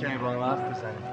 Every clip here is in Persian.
کمی با هم حرف بزنیم.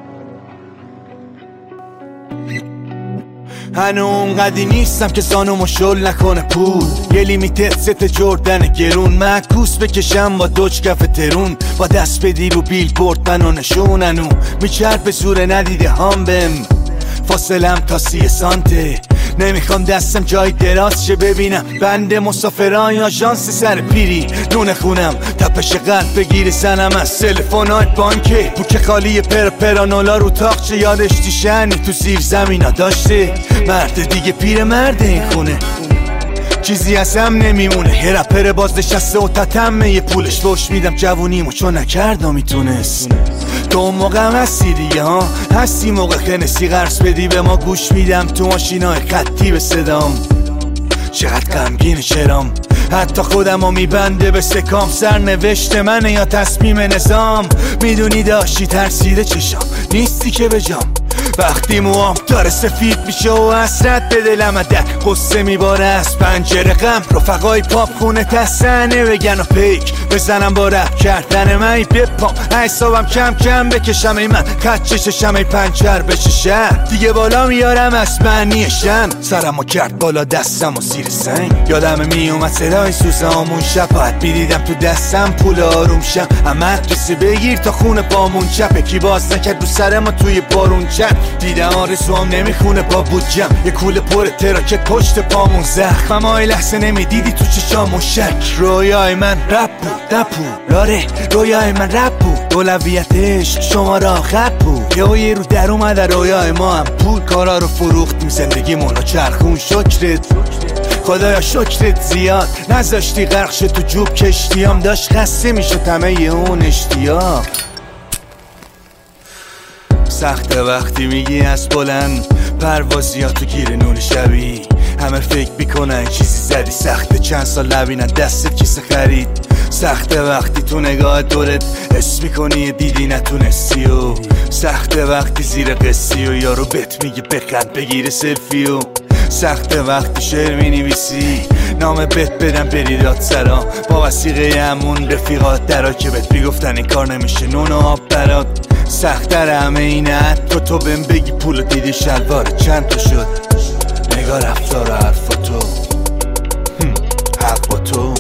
هنو اونقدی نیستم که زانومو شل نکنه پول، یه لیمیتد ست جردن گرون، معکوس بکشم با دوج کف ترون، با دست بدی رو بیل بورد منو نشوننو میچرب زور ندیده هم بهم، فاصلم تا 30 سانته، نمیخوام دستم جای دراز شه ببینم بنده مسافران یا آژانس سر پیری، نون خونم تپش قلب بگیره زنم از تلفن‌های بانکه، بوک خالی پرانولا رو تاقچه، یادش دیشنی تو زیر زمینا داشته، مرد دیگه پیر مرد این خونه، چیزی از هم نمیمونه، یه رپر باز نشسته و تتمه یه پولش بوش میدم جوونیمو چون نکردم میتونست، تو اون موقع هم هستی دیگه ها، هستی موقع خنسی قرص بدی به ما گوش میدم تو ماشینای خطی به صدام، چقدر غمگینه چرام، حتی خودمو میبنده به سکام، سرنوشت منه یا تصمیم نظام، میدونی داشتی ترسیده چشام نیستی که بجام، وقتی موام داره سفید میشه و حسرت به دلم در قصه میباره از پنجره غم، رفقای پاپ خونه تسنه بگن و پیک بزنم با رپ کردن من بپام، حسابم کم کم بکشم ای من خط چششم ای پنچر بشه شهر، دیگه بالا میارم از معنی شم، سرمو کرد بالا دستم و زیر سنگ، یادم میومد صدای سوزامون شب باید میدیدم تو دستم پول آروم شم، اما کسی بگیر تا خونه پامون چپه، کی باز نکرد رو سر ما توی بارون چپ، دیدم آرزوام نمیخونه با بودجم، یه کوله پر تراکت پشت پامون زخم، اما ای لحظه نمیدیدی تو چشامون شک، رویای من رپ بود نپود، آره رویای من رپ بود، اولویتش شما را خط بود، یه رو در اومده رویای ما هم پول، کارا رو فروختیم زندگیمون رو چرخون، شکرت خدایا شکرت زیاد نذاشتی غرق شد تو جوب کشتیام، داشت خسته میشد همه اون اشتیاق، سخته وقتی میگی از بلند پروازی ها تو گیر نور شبی، همه فکر میکنن چیزی زدی، سخته چند سال لبینن دستت کیسه خرید، سخته وقتی تو نگاه دورت حس میکنی دیدی نتونستی، و سخته وقتی زیر قصی و یارو بهت میگه بخند بگیره سلفی، و سخته وقتی شعر مینویسی نامه بهت بدم بری دادسرا، با وثیقه همون رفیقات درا که بهت میگفتن این کار نمیشه نون و آب برات، سخت‌تر همه اینه تو بهم بگی پول دیدی شلوار چند تا شد، نگاه رفتار و حرفا تو حق با تو.